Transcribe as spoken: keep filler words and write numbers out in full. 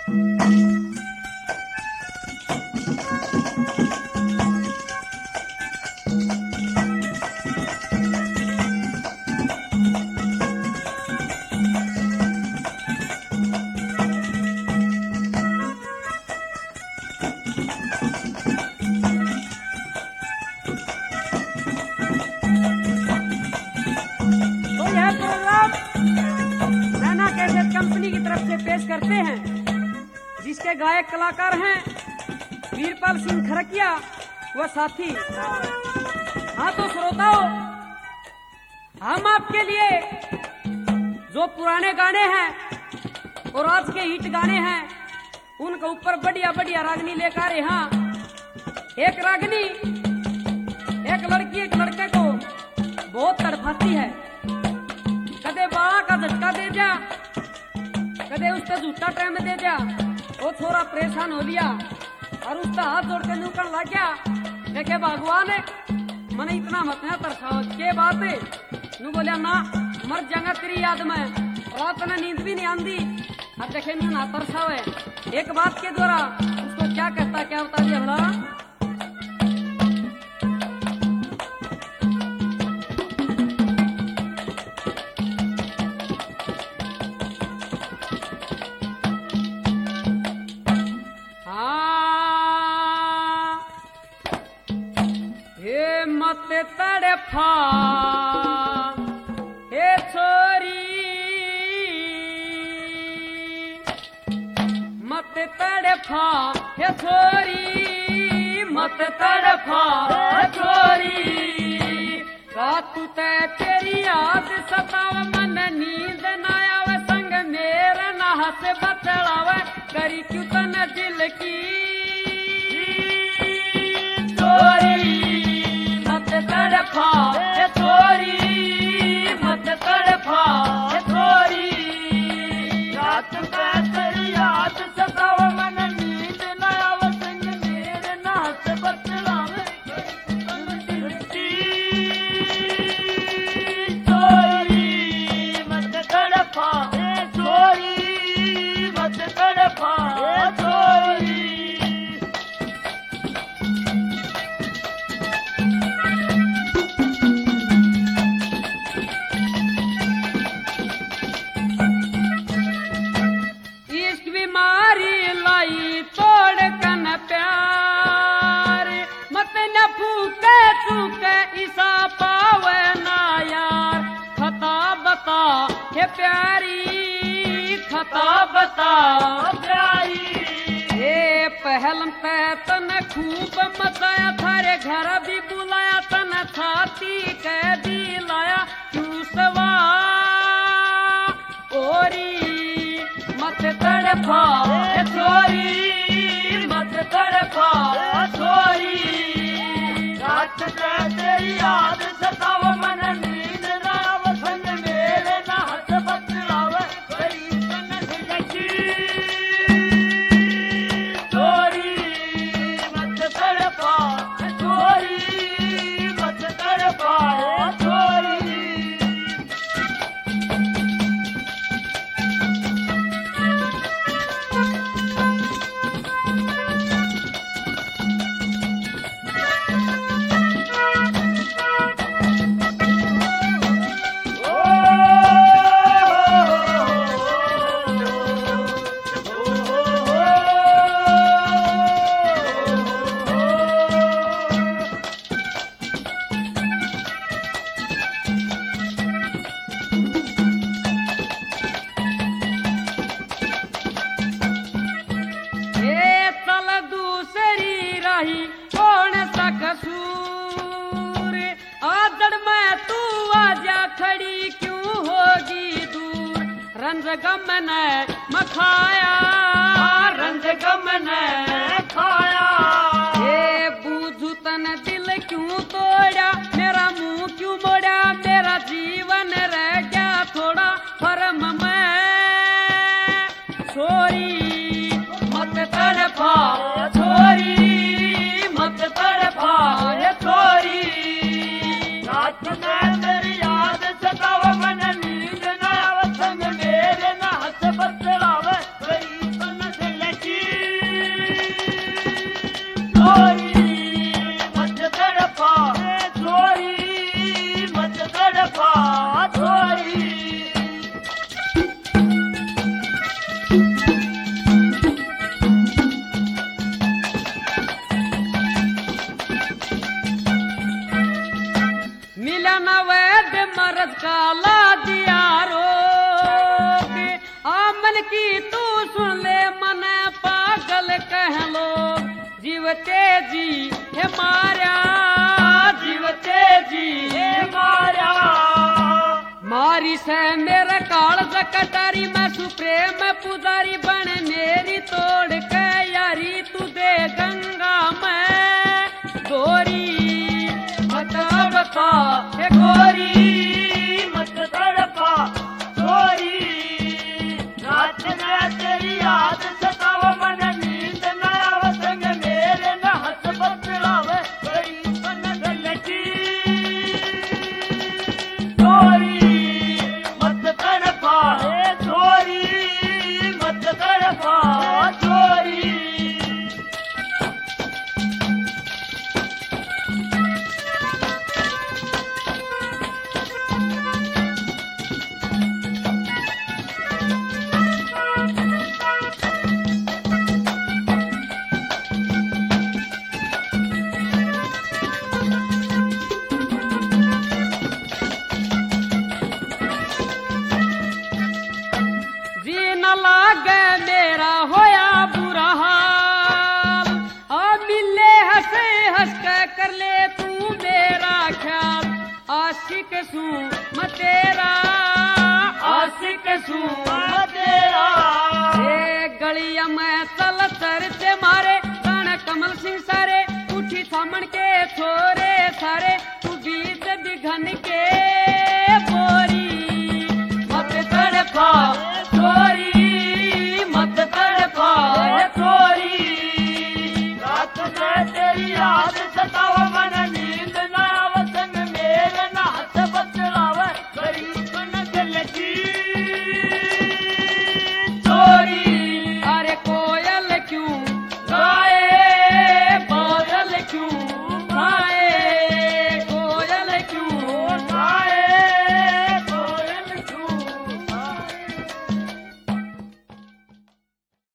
करते हैं, जिसके गायक कलाकार हैं वीरपाल सिंह खरकिया व साथी। हाँ तो श्रोताओं, हम आपके लिए जो पुराने गाने हैं और आज के हिट गाने हैं उनके ऊपर बढ़िया बढ़िया रागनी लेकर यहाँ एक रागनी एक लड़की एक लड़के को बहुत तड़पाती है। कदे बाड़ा का झटका दे जा, कदे उसका झूठा टाइम दे जा। वो छोरा परेशान हो लिया और उसका हाथ जोड़ के नुकड़ लग गया। देखे भगवान मैंने इतना मत ना तरसाओ के बात है। नू बोलिया ना मर जाऊंगा तेरी याद में, रात में नींद भी नहीं आंदी। अब देखे नू ना तरसाओ है। एक बात के द्वारा उसको क्या कहता क्या बता दिया भला। मत तड़फा हे छोरी, मत तड़फा हे छोरी, मत तड़फा हे छोरी। रात ते तेरी याद सताव मन नींद ना आवे, संग मेरे ना हंस बतलावे, करी क्यों तन दिल की चोरी। तड़फा हे छोरी, मत तड़फा हे छोरी। रात का तेरी याद सताव मन नींद न आवे, संग मेरे ना हंस बतलावे, चोरी। मत तड़फा हे छोरी, मत तड़फा हे छोरी। हे प्यारी खता बता प्यारी, हे पहलम पे तन खूब मचाया, थारे घर भी बुलाया, तन छाती के भी लाया, क्यों सवा ओरी। मत तड़फा हे छोरी, मत तड़फा हे छोरी। रात का तेरी याद सताव मन नींद ना आवे, संग मेरे ना हंस बतलावे, करी तन दिल की चोरी। मत तड़पा हे छोरी, मत तड़पा हे छोरी। कौन सा कसूर आदड़ में तू आजा खड़ी क्यों होगी दूर। रंज गम ने मखाया, रंज गम ने खाया, ये बूझू तन दिल क्यों तोड़ा, मेरा मुंह क्यों मोड़ा, मेरा जीवन रह गया थोड़ा फर्म में छोरी। मत तड़पा छोरी, मत तड़पा हे छोरी। रात में तेरी याद सताव मन नींद न आवे, संग मेरे ना हंस बतलावे, करी तन दिल मिलन वैद मरद का ला दिया रोग आमन की तू सुन ले मन पागल कह लो जीवते जी हे मारा जीवते जी हे मारा मारी से मेरा काल कटारी मैं सुप्रेम पुजारी बन मेरी तोड़ के यारी तू दे गंगा मैं गोरी मत बता हे गोरी मत तड़पा गोरी रात में तेरी याद सताव मन नींद न आव संग मेरे न हंस बतलावे बड़ी मन गलती गोरी मत तड़पा हे गोरी मत तड़पा गोरी लागे मेरा होया बुरा हाल आ मिले हंसे हंस के कर ले तू मेरा ख्याल आशिक सू मैं तेरा आशिक सू मैं तेरा ए गलिया में चल सर से मारे रण कमल सिंह सारे उठी सामन के छोरे सारे